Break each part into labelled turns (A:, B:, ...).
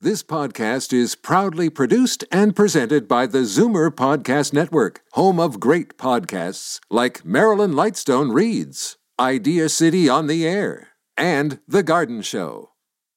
A: This podcast is proudly produced and presented by the Zoomer Podcast Network, home of great podcasts like Marilyn Lightstone Reads, Idea City on the Air, and The Garden Show.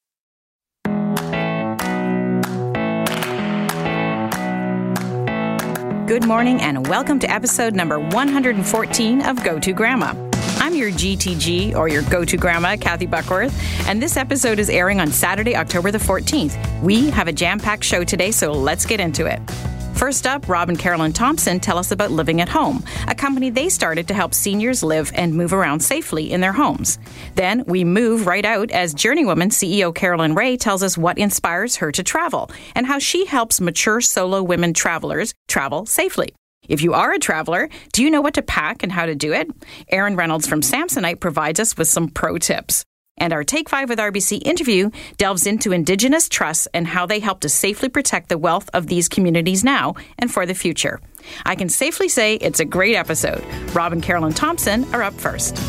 B: Good morning and welcome to episode number 114 of Go To Grandma. I'm your GTG, or your go-to grandma, Kathy Buckworth, and this episode is airing on Saturday, October the 14th. We have a jam-packed show today, so let's get into it. First up, Rob and Carolyn Thompson tell us about Living at Home, a company they started to help seniors live and move around safely in their homes. Then we move right out as Journeywoman CEO Carolyn Ray tells us what inspires her to travel and how she helps mature solo women travelers travel safely. If you are a traveler, do you know what to pack and how to do it? Erin Reynolds from Samsonite provides us with some pro tips. And our Take 5 with RBC interview delves into Indigenous trusts and how they help to safely protect the wealth of these communities now and for the future. I can safely say it's a great episode. Rob and Carolyn Thompson are up first.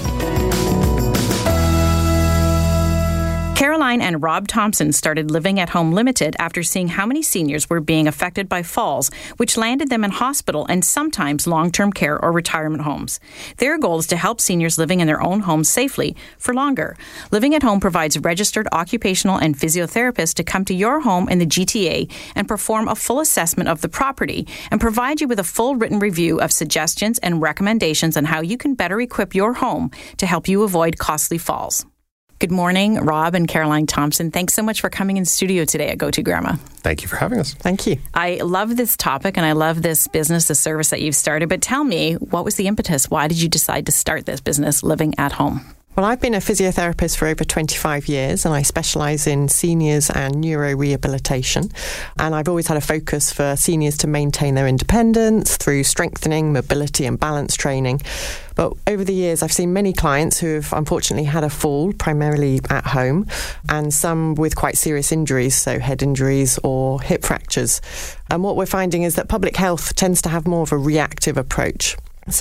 B: Caroline and Rob Thompson started Living at Home Limited after seeing how many seniors were being affected by falls, which landed them in hospital and sometimes long-term care or retirement homes. Their goal is to help seniors living in their own homes safely for longer. Living at Home provides registered occupational and physiotherapists to come to your home in the GTA and perform a full assessment of the property and provide you with a full written review of suggestions and recommendations on how you can better equip your home to help you avoid costly falls. Good morning, Rob and Caroline Thompson. Thanks so much for coming in studio today at Go To Grandma.
C: Thank you for having us.
D: Thank you.
B: I love this topic and I love this business, the service that you've started. But tell me, what was the impetus? Why did you decide to start this business, Living at Home?
D: Well, I've been a physiotherapist for over 25 years and I specialise in seniors and neuro-rehabilitation. And I've always had a focus for seniors to maintain their independence through strengthening, mobility and balance training. But over the years, I've seen many clients who have unfortunately had a fall, primarily at home, and some with quite serious injuries, so head injuries or hip fractures. And what we're finding is that public health tends to have more of a reactive approach.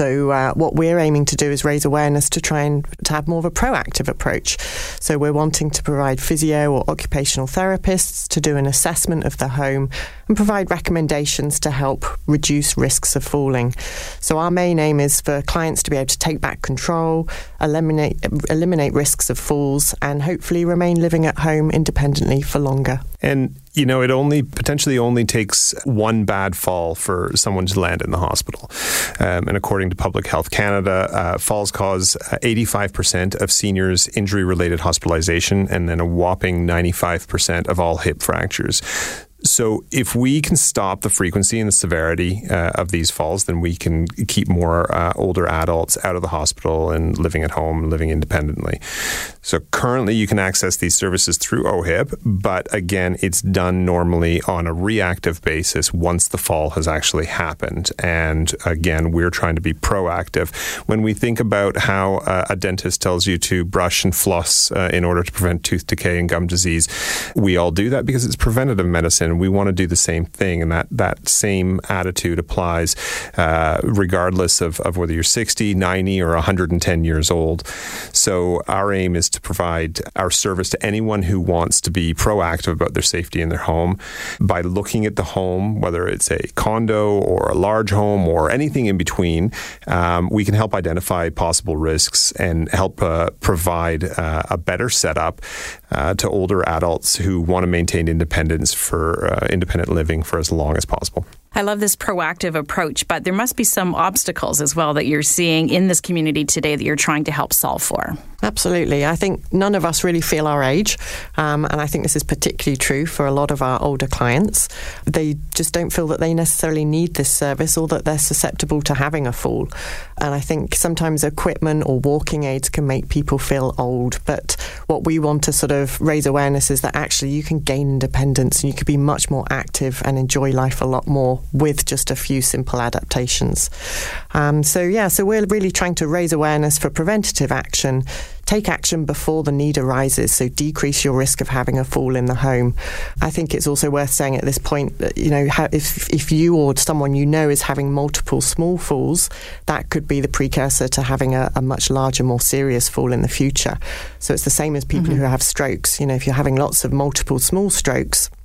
D: So what we're aiming to do is raise awareness to try and to have more of a proactive approach. So we're wanting to provide physio or occupational therapists to do an assessment of the home and provide recommendations to help reduce risks of falling. So our main aim is for clients to be able to take back control, eliminate risks of falls, and hopefully remain living at home independently for longer.
C: And you know, it potentially only takes one bad fall for someone to land in the hospital. And according to Public Health Canada, falls cause 85% of seniors injury-related hospitalization and then a whopping 95% of all hip fractures. So if we can stop the frequency and the severity of these falls, then we can keep more older adults out of the hospital and living at home, living independently. So currently you can access these services through OHIP, but again, it's done normally on a reactive basis once the fall has actually happened. And again, we're trying to be proactive. When we think about how a dentist tells you to brush and floss in order to prevent tooth decay and gum disease, we all do that because it's preventative medicine. We want to do the same thing, and that same attitude applies regardless of whether you're 60, 90, or 110 years old. So our aim is to provide our service to anyone who wants to be proactive about their safety in their home by looking at the home, whether it's a condo or a large home or anything in between. We can help identify possible risks and help provide a better setup to older adults who want to maintain independence for independent living for as long as possible.
B: I love this proactive approach, but there must be some obstacles as well that you're seeing in this community today that you're trying to help solve for.
D: Absolutely. I think none of us really feel our age, and I think this is particularly true for a lot of our older clients. They just don't feel that they necessarily need this service or that they're susceptible to having a fall. And I think sometimes equipment or walking aids can make people feel old, but what we want to sort of raise awareness is that actually you can gain independence and you can be much more active and enjoy life a lot more with just a few simple adaptations. So we're really trying to raise awareness for preventative action, take action before the need arises, so decrease your risk of having a fall in the home. I think it's also worth saying at this point that, you know, if you or someone you know is having multiple small falls, that could be the precursor to having a much larger, more serious fall in the future. So it's the same as people who have strokes. You know, if you're having lots of multiple small strokes,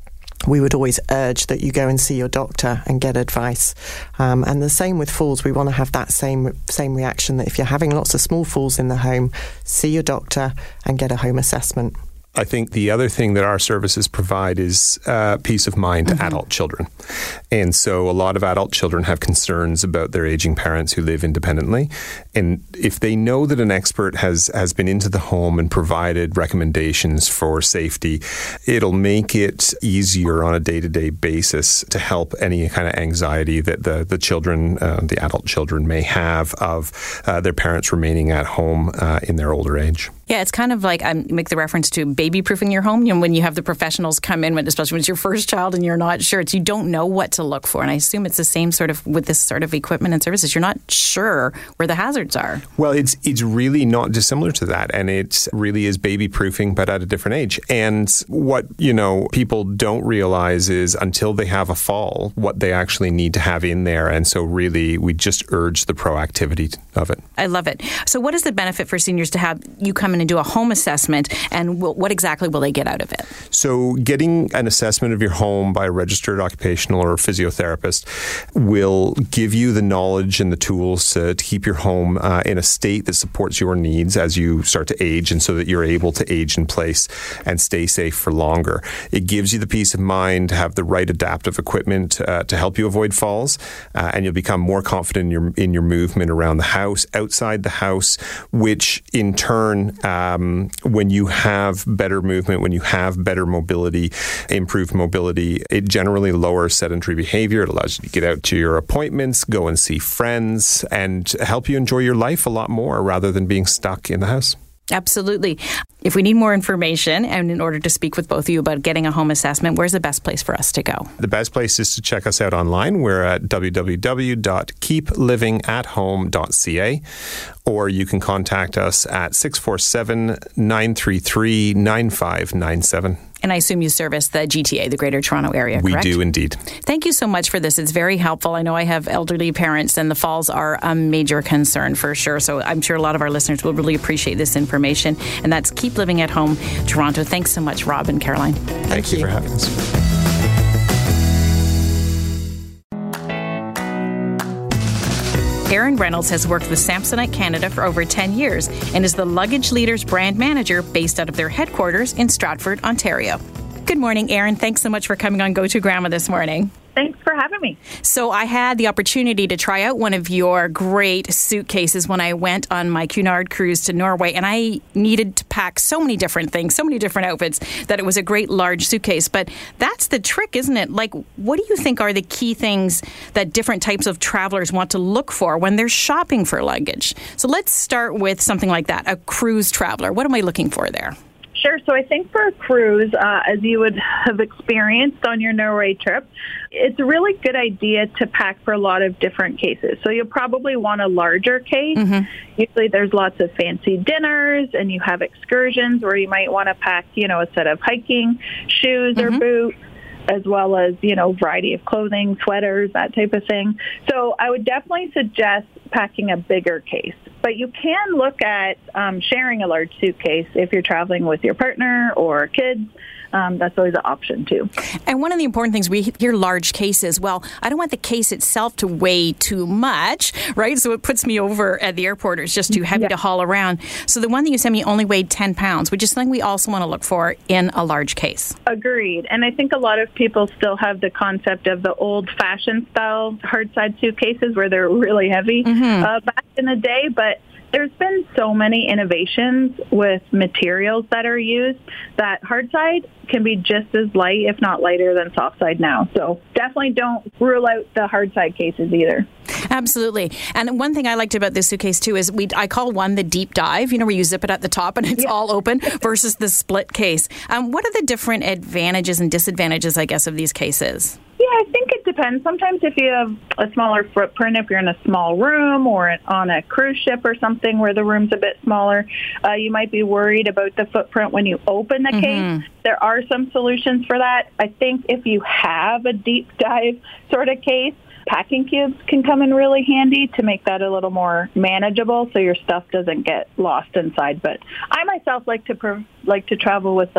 D: we would always urge that you go and see your doctor and get advice. And the same with falls. We want to have that same reaction, that if you're having lots of small falls in the home, see your doctor and get a home assessment.
C: I think the other thing that our services provide is peace of mind to adult children. And so a lot of adult children have concerns about their aging parents who live independently. And if they know that an expert has been into the home and provided recommendations for safety, it'll make it easier on a day-to-day basis to help any kind of anxiety that the children, the adult children may have of their parents remaining at home in their older age.
B: Yeah, it's kind of like I make the reference to baby-proofing your home. You know, when you have the professionals come in, especially when it's your first child and you're not sure, you don't know what to look for. And I assume it's the same sort of with this sort of equipment and services. You're not sure where the hazards are.
C: Well, it's really not dissimilar to that. And it really is baby-proofing, but at a different age. And what, people don't realize is until they have a fall, what they actually need to have in there. And so really, we just urge the proactivity of it.
B: I love it. So what is the benefit for seniors to have you come in and do a home assessment, and what exactly will they get out of it?
C: So getting an assessment of your home by a registered occupational or physiotherapist will give you the knowledge and the tools to keep your home in a state that supports your needs as you start to age, and so that you're able to age in place and stay safe for longer. It gives you the peace of mind to have the right adaptive equipment to help you avoid falls, and you'll become more confident in your movement around the house, outside the house, which in turn, when you have better movement, when you have better mobility, improved mobility, it generally lowers sedentary behavior. It allows you to get out to your appointments, go and see friends, and help you enjoy your life a lot more rather than being stuck in the house.
B: Absolutely. If we need more information and in order to speak with both of you about getting a home assessment, where's the best place for us to go? The
C: best place is to check us out online. We're at www.keeplivingathome.ca, or you can contact us at 647-933-9597. And
B: I assume you service the GTA, the Greater Toronto Area, correct?
C: We do indeed.
B: Thank you so much for this. It's very helpful. I know I have elderly parents, and the falls are a major concern for sure. So I'm sure a lot of our listeners will really appreciate this information. And that's Keep Living at Home Toronto. Thanks so much, Rob and Caroline.
C: Thank you for having us.
B: Aaron Reynolds has worked with Samsonite Canada for over 10 years and is the Luggage Leaders brand manager based out of their headquarters in Stratford, Ontario. Good morning, Aaron. Thanks so much for coming on Go To Grandma this morning.
E: Thanks for having me.
B: So I had the opportunity to try out one of your great suitcases when I went on my Cunard cruise to Norway, and I needed to pack so many different things, so many different outfits, that it was a great large suitcase. But that's the trick, isn't it? Like, what do you think are the key things that different types of travelers want to look for when they're shopping for luggage? So let's start with something like that, a cruise traveler. What am I looking for there?
E: Sure. So I think for a cruise, as you would have experienced on your Norway trip, it's a really good idea to pack for a lot of different cases. So you'll probably want a larger case. Mm-hmm. Usually there's lots of fancy dinners, and you have excursions where you might want to pack, a set of hiking shoes or boots, as well as, variety of clothing, sweaters, that type of thing. So I would definitely suggest packing a bigger case. But you can look at sharing a large suitcase if you're traveling with your partner or kids. That's always an option, too.
B: And one of the important things, we hear large cases. Well, I don't want the case itself to weigh too much, right? So it puts me over at the airport, or it's just too heavy to haul around. So the one that you sent me only weighed 10 pounds, which is something we also want to look for in a large case.
E: Agreed. And I think a lot of people still have the concept of the old-fashioned style hard-side suitcases where they're really heavy back in the day, but there's been so many innovations with materials that are used that hard side can be just as light, if not lighter, than soft side now. So definitely don't rule out the hard side cases either.
B: Absolutely. And one thing I liked about this suitcase too is I call one the deep dive, where you zip it at the top and it's all open, versus the split case. What are the different advantages and disadvantages, I guess, of these cases?
E: Yeah, I think it depends. Sometimes if you have a smaller footprint, if you're in a small room or on a cruise ship or something where the room's a bit smaller, you might be worried about the footprint when you open the case. There are some solutions for that. I think if you have a deep dive sort of case, packing cubes can come in really handy to make that a little more manageable so your stuff doesn't get lost inside. But I myself like to travel with a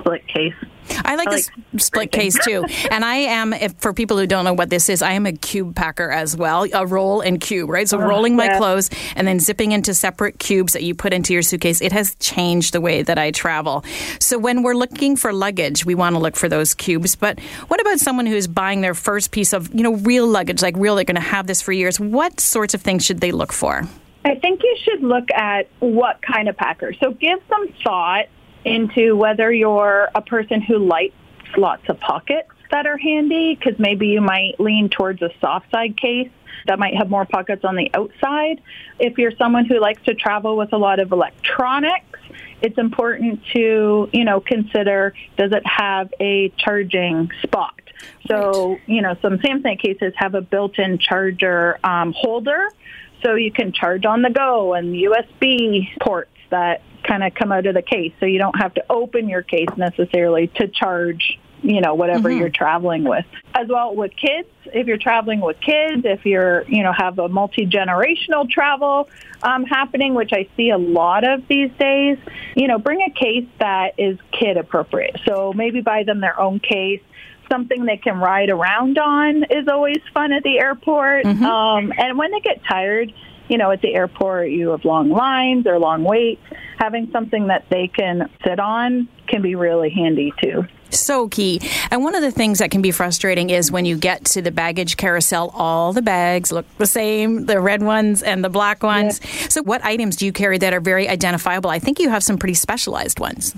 E: split case.
B: I like this split case too. And I am, for people who don't know what this is, I am a cube packer as well, a roll and cube, right? So rolling my clothes and then zipping into separate cubes that you put into your suitcase. It has changed the way that I travel. So when we're looking for luggage, we want to look for those cubes. But what about someone who is buying their first piece of, real luggage, like real, they're going to have this for years? What sorts of things should they look for?
E: I think you should look at what kind of packer. So give some thought into whether you're a person who likes lots of pockets that are handy, because maybe you might lean towards a soft side case that might have more pockets on the outside. If you're someone who likes to travel with a lot of electronics, it's important to, consider, does it have a charging spot? So, some Samsonite cases have a built-in charger holder, so you can charge on the go, and USB ports that kind of come out of the case, so you don't have to open your case necessarily to charge, whatever you're traveling with. As well with kids, if you're traveling with kids, if you're, have a multi-generational travel happening, which I see a lot of these days, bring a case that is kid appropriate. So maybe buy them their own case. Something they can ride around on is always fun at the airport. And when they get tired, at the airport, you have long lines or long waits. Having something that they can sit on can be really handy, too.
B: So key. And one of the things that can be frustrating is when you get to the baggage carousel, all the bags look the same, the red ones and the black ones. Yeah. So what items do you carry that are very identifiable? I think you have some pretty specialized ones.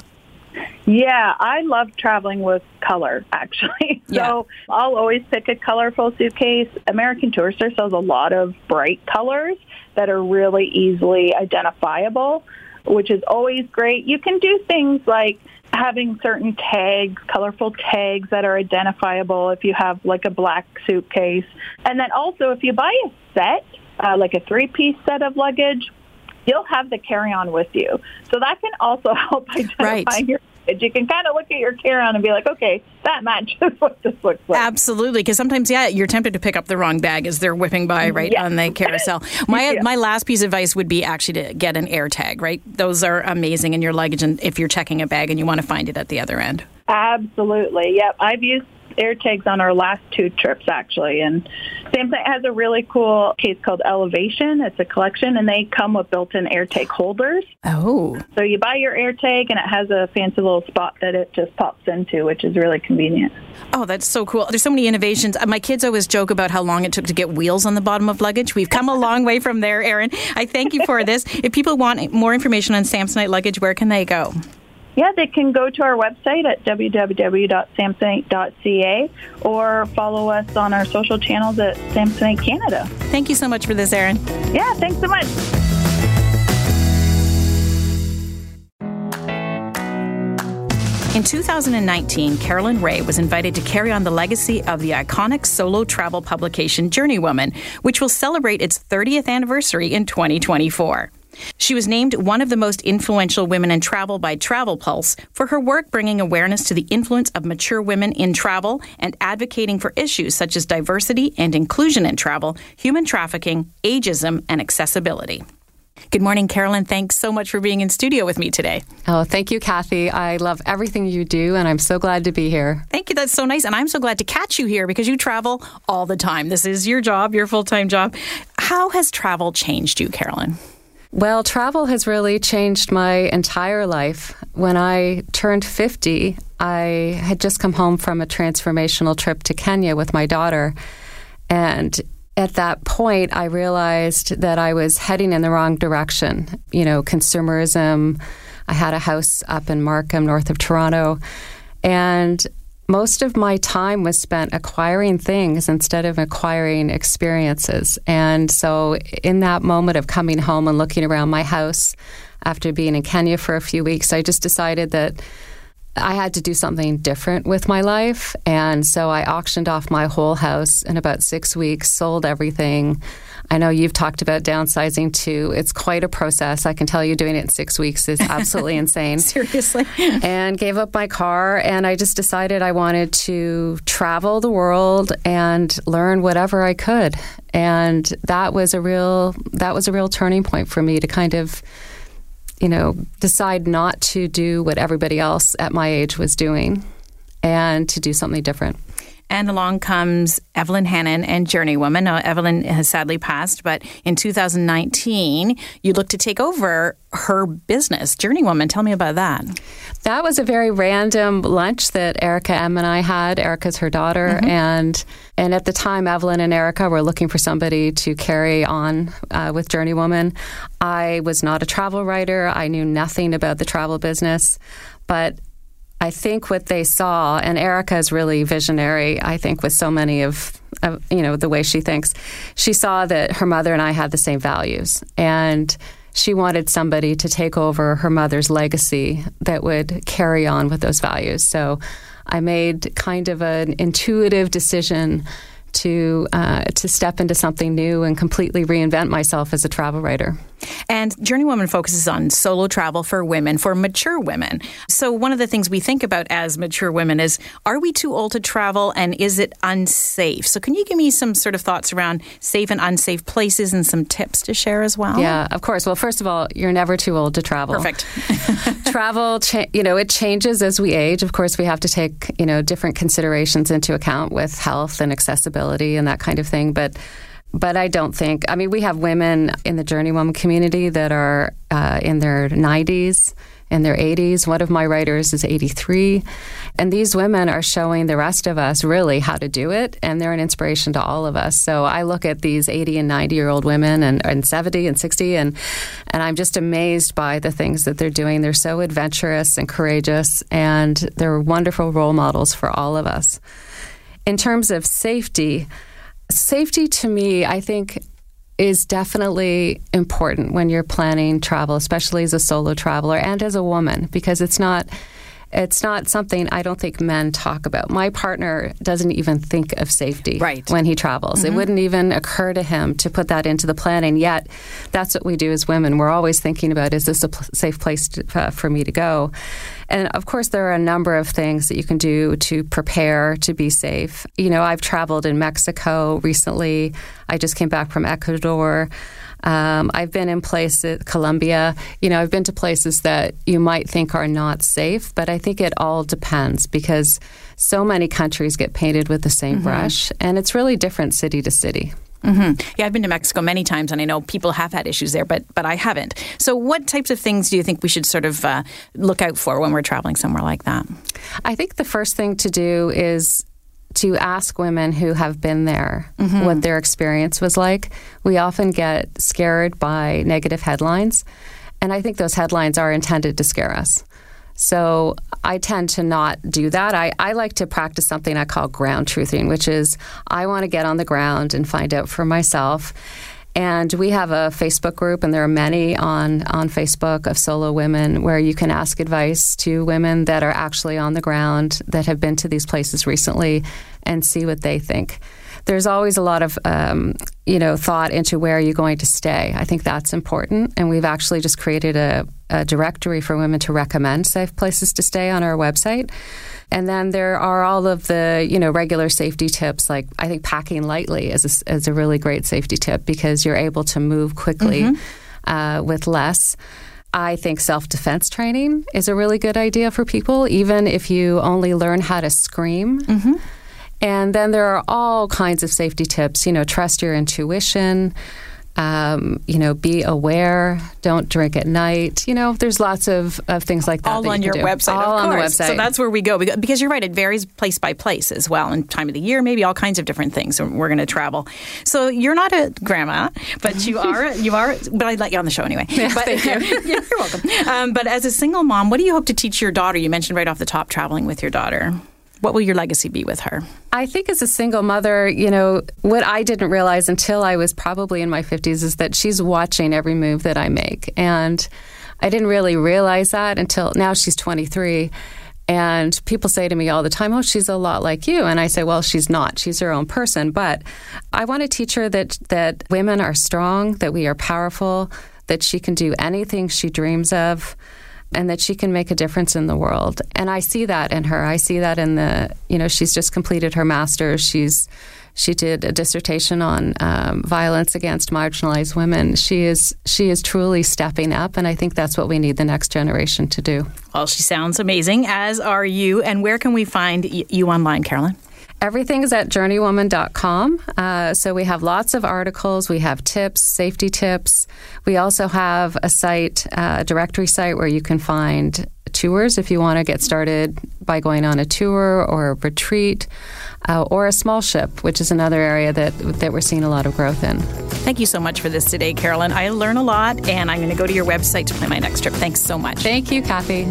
E: Yeah, I love traveling with color, actually. So I'll always pick a colorful suitcase. American Tourister sells a lot of bright colors that are really easily identifiable, which is always great. You can do things like having certain tags, colorful tags that are identifiable if you have like a black suitcase. And then also if you buy a set, like a 3-piece set of luggage, you'll have the carry-on with you. So that can also help identify your luggage. You can kind of look at your carry-on and be like, okay, that matches what this looks like.
B: Absolutely, because sometimes, you're tempted to pick up the wrong bag as they're whipping by on the carousel. My last piece of advice would be actually to get an AirTag, right? Those are amazing in your luggage, and if you're checking a bag and you want to find it at the other end.
E: Absolutely, yep. I've used AirTags on our last 2 trips, actually. And Samsonite has a really cool case called Elevation. It's a collection, and they come with built-in AirTag holders.
B: Oh.
E: So you buy your AirTag, and it has a fancy little spot that it just pops into, which is really convenient.
B: Oh, that's so cool. There's so many innovations. My kids always joke about how long it took to get wheels on the bottom of luggage. We've come a long way from there, Erin. I thank you for this. If people want more information on Samsonite luggage, where can they go?
E: Yeah, they can go to our website at www.samsonite.ca or follow us on our social channels at Samsonite Canada.
B: Thank you so much for this, Erin.
E: Yeah, thanks so much.
B: In 2019, Carolyn Ray was invited to carry on the legacy of the iconic solo travel publication Journeywoman, which will celebrate its 30th anniversary in 2024. She was named one of the most influential women in travel by Travel Pulse for her work bringing awareness to the influence of mature women in travel and advocating for issues such as diversity and inclusion in travel, human trafficking, ageism, and accessibility. Good morning, Carolyn. Thanks so much for being in studio with me today.
F: Oh, thank you, Kathy. I love everything you do, and I'm so glad to be here.
B: Thank you. That's so nice. And I'm so glad to catch you here because you travel all the time. This is your job, your full-time job. How has travel changed you, Carolyn?
F: Well, travel has really changed my entire life. When I turned 50, I had just come home from a transformational trip to Kenya with my daughter. And at that point, I realized that I was heading in the wrong direction. Consumerism. I had a house up in Markham, north of Toronto. And most of my time was spent acquiring things instead of acquiring experiences. And so in that moment of coming home and looking around my house after being in Kenya for a few weeks, I just decided that I had to do something different with my life. And so I auctioned off my whole house in about 6 weeks, sold everything. I know you've talked about downsizing too. It's quite a process. I can tell you doing it in 6 weeks is absolutely insane.
B: Seriously.
F: And gave up my car, and I just decided I wanted to travel the world and learn whatever I could. And that was a real turning point for me to kind of decide not to do what everybody else at my age was doing and to do something different.
B: And along comes Evelyn Hannon and Journeywoman. Now, Evelyn has sadly passed, but in 2019, you looked to take over her business. Journeywoman, tell me about that.
F: That was a very random lunch that Erica M. and I had. Erica's her daughter. And at the time, Evelyn and Erica were looking for somebody to carry on with Journeywoman. I was not a travel writer. I knew nothing about the travel business. But I think what they saw, and Erica is really visionary, I think, with so many of the way she thinks. She saw that her mother and I had the same values, and she wanted somebody to take over her mother's legacy that would carry on with those values. So I made kind of an intuitive decision to step into something new and completely reinvent myself as a travel writer.
B: And Journeywoman focuses on solo travel for women, for mature women. So one of the things we think about as mature women is, are we too old to travel and is it unsafe? So can you give me some sort of thoughts around safe and unsafe places and some tips to share as well?
F: Yeah, of course. Well, first of all, you're never too old to travel.
B: Perfect.
F: Travel, it changes as we age. Of course, we have to take, different considerations into account with health and accessibility and that kind of thing. But I don't think, we have women in the Journeywoman community that are in their 90s, in their 80s. One of my writers is 83. And these women are showing the rest of us really how to do it. And they're an inspiration to all of us. So I look at these 80 and 90-year-old women and 70 and 60, and I'm just amazed by the things that they're doing. They're so adventurous and courageous, and they're wonderful role models for all of us. In terms of safety to me, I think, is definitely important when you're planning travel, especially as a solo traveler and as a woman, because it's not something I don't think men talk about. My partner doesn't even think of safety when he travels. It wouldn't even occur to him to put that into the planning, yet that's what we do as women. We're always thinking about, is this a safe place for me to go? And of course, there are a number of things that you can do to prepare to be safe. I've traveled in Mexico recently. I just came back from Ecuador. I've been in places, Colombia. I've been to places that you might think are not safe, but I think it all depends because so many countries get painted with the same brush, and it's really different city to city.
B: Yeah, I've been to Mexico many times, and I know people have had issues there, but I haven't. So what types of things do you think we should sort of look out for when we're traveling somewhere like that?
F: I think the first thing to do is to ask women who have been there what their experience was like. We often get scared by negative headlines, and I think those headlines are intended to scare us. So I tend to not do that. I like to practice something I call ground truthing, which is I want to get on the ground and find out for myself. And we have a Facebook group, and there are many on Facebook of solo women where you can ask advice to women that are actually on the ground, that have been to these places recently, and see what they think. There's always a lot of, thought into where you're going to stay. I think that's important. And we've actually just created a directory for women to recommend safe places to stay on our website. And then there are all of the, regular safety tips, like I think packing lightly is a really great safety tip because you're able to move quickly with less. I think self-defense training is a really good idea for people, even if you only learn how to scream. And then there are all kinds of safety tips. Trust your intuition. Be aware. Don't drink at night. There's lots of things like that.
B: All on your website,
F: all on the website.
B: So that's where we go. Because you're right, it varies place by place as well, and time of the year, maybe all kinds of different things. We're going to travel. So you're not a grandma, but you are. But I'd let you on the show anyway.
F: Yeah,
B: but,
F: thank you.
B: You're welcome. But as a single mom, what do you hope to teach your daughter? You mentioned right off the top traveling with your daughter. What will your legacy be with her?
F: I think as a single mother, what I didn't realize until I was probably in my 50s is that she's watching every move that I make. And I didn't really realize that until now she's 23. And people say to me all the time, oh, she's a lot like you. And I say, well, she's not. She's her own person. But I want to teach her that women are strong, that we are powerful, that she can do anything she dreams of, and that she can make a difference in the world. And I see that in her. I see that in she's just completed her master's. She's She did a dissertation on violence against marginalized women. She is truly stepping up, and I think that's what we need the next generation to do.
B: Well, she sounds amazing, as are you. And where can we find you online, Carolyn?
F: Everything is at journeywoman.com. So we have lots of articles. We have tips, safety tips. We also have a site, a directory site where you can find tours if you want to get started by going on a tour or a retreat or a small ship, which is another area that we're seeing a lot of growth in.
B: Thank you so much for this today, Carolyn. I learn a lot, and I'm going to go to your website to plan my next trip. Thanks so much.
F: Thank you, Kathy.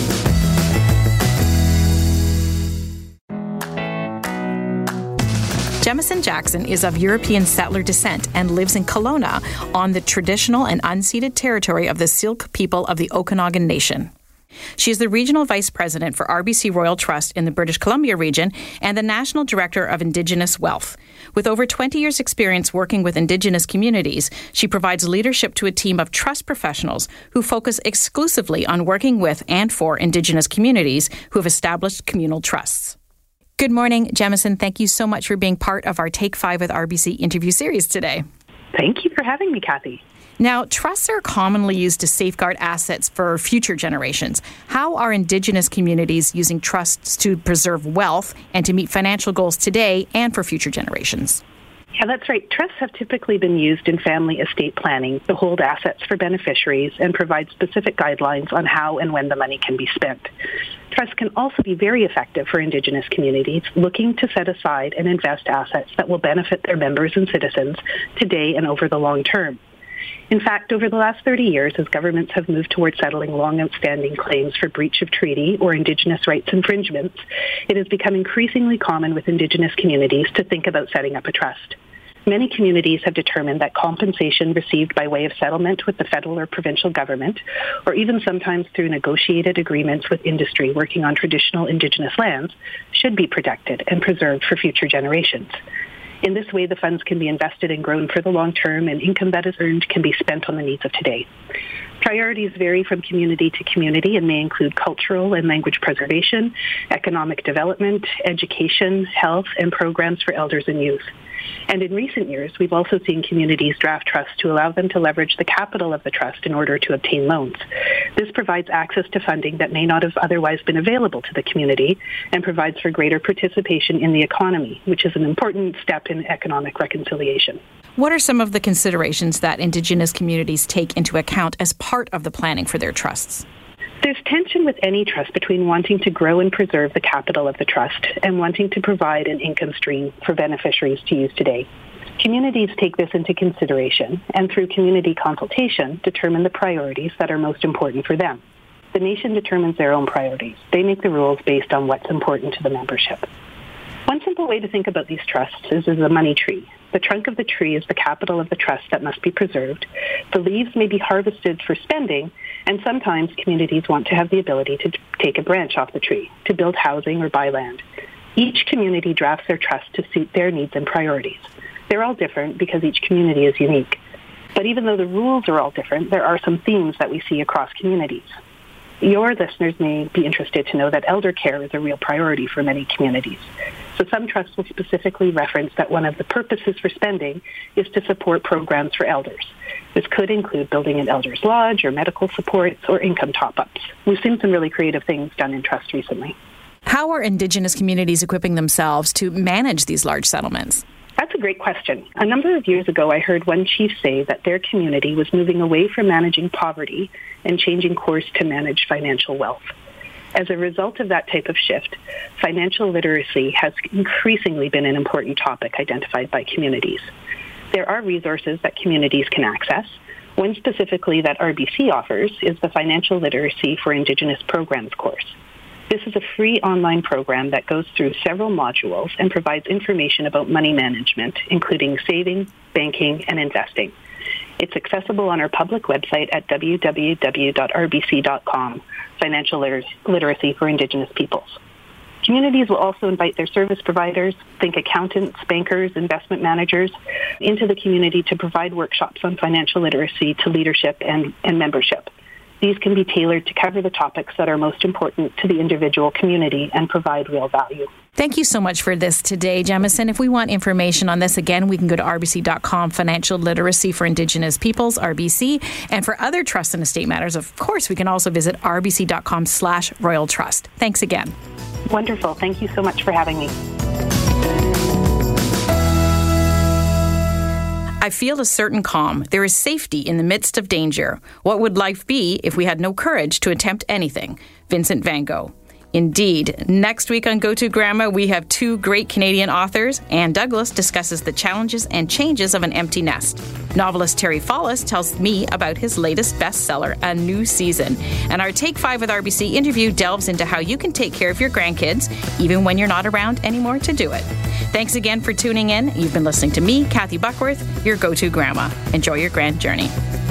B: Jemison Jackson is of European settler descent and lives in Kelowna on the traditional and unceded territory of the Syilx people of the Okanagan Nation. She is the Regional Vice President for RBC Royal Trust in the British Columbia region and the National Director of Indigenous Wealth. With over 20 years' experience working with Indigenous communities, she provides leadership to a team of trust professionals who focus exclusively on working with and for Indigenous communities who have established communal trusts. Good morning, Jemison. Thank you so much for being part of our Take 5 with RBC interview series today.
G: Thank you for having me, Kathy.
B: Now, trusts are commonly used to safeguard assets for future generations. How are Indigenous communities using trusts to preserve wealth and to meet financial goals today and for future generations?
G: Yeah, that's right. Trusts have typically been used in family estate planning to hold assets for beneficiaries and provide specific guidelines on how and when the money can be spent. Trusts can also be very effective for Indigenous communities looking to set aside and invest assets that will benefit their members and citizens today and over the long term. In fact, over the last 30 years, as governments have moved towards settling long outstanding claims for breach of treaty or Indigenous rights infringements, it has become increasingly common with Indigenous communities to think about setting up a trust. Many communities have determined that compensation received by way of settlement with the federal or provincial government, or even sometimes through negotiated agreements with industry working on traditional Indigenous lands, should be protected and preserved for future generations. In this way, the funds can be invested and grown for the long term, and income that is earned can be spent on the needs of today. Priorities vary from community to community and may include cultural and language preservation, economic development, education, health, and programs for elders and youth. And in recent years, we've also seen communities draft trusts to allow them to leverage the capital of the trust in order to obtain loans. This provides access to funding that may not have otherwise been available to the community and provides for greater participation in the economy, which is an important step in economic reconciliation.
B: What are some of the considerations that Indigenous communities take into account as part of the planning for their trusts?
G: There's tension with any trust between wanting to grow and preserve the capital of the trust and wanting to provide an income stream for beneficiaries to use today. Communities take this into consideration and through community consultation determine the priorities that are most important for them. The nation determines their own priorities. They make the rules based on what's important to the membership. One simple way to think about these trusts is as a money tree. The trunk of the tree is the capital of the trust that must be preserved. The leaves may be harvested for spending, and sometimes communities want to have the ability to take a branch off the tree, to build housing or buy land. Each community drafts their trust to suit their needs and priorities. They're all different because each community is unique. But even though the rules are all different, there are some themes that we see across communities. Your listeners may be interested to know that elder care is a real priority for many communities. So some trusts will specifically reference that one of the purposes for spending is to support programs for elders. This could include building an elder's lodge or medical supports or income top-ups. We've seen some really creative things done in trust recently.
B: How are Indigenous communities equipping themselves to manage these large settlements?
G: That's a great question. A number of years ago, I heard one chief say that their community was moving away from managing poverty and changing course to manage financial wealth. As a result of that type of shift, financial literacy has increasingly been an important topic identified by communities. There are resources that communities can access. One specifically that RBC offers is the Financial Literacy for Indigenous Programs course. This is a free online program that goes through several modules and provides information about money management, including saving, banking, and investing. It's accessible on our public website at www.rbc.com, Financial Literacy for Indigenous Peoples. Communities will also invite their service providers, think accountants, bankers, investment managers, into the community to provide workshops on financial literacy to leadership and membership. These can be tailored to cover the topics that are most important to the individual community and provide real value.
B: Thank you so much for this today, Jemison. If we want information on this, again, we can go to rbc.com, Financial Literacy for Indigenous Peoples, RBC. And for other trust and estate matters, of course, we can also visit rbc.com/Royal Trust. Thanks again.
G: Wonderful. Thank you so much for having me.
B: I feel a certain calm. There is safety in the midst of danger. What would life be if we had no courage to attempt anything? Vincent van Gogh. Indeed. Next week on Go To Grandma, we have two great Canadian authors. Anne Douglas discusses the challenges and changes of an empty nest. Novelist Terry Follis tells me about his latest bestseller, A New Season. And our Take 5 with RBC interview delves into how you can take care of your grandkids, even when you're not around anymore to do it. Thanks again for tuning in. You've been listening to me, Kathy Buckworth, your Go To Grandma. Enjoy your grand journey.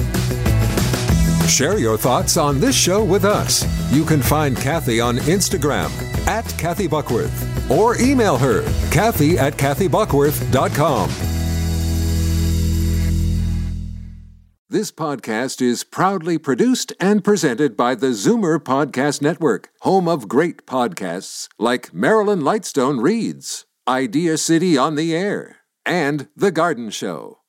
A: Share your thoughts on this show with us. You can find Kathy on Instagram @Kathy Buckworth or email her, Kathy@KathyBuckworth.com. This podcast is proudly produced and presented by the Zoomer Podcast Network, home of great podcasts like Marilyn Lightstone Reads, Idea City on the Air, and The Garden Show.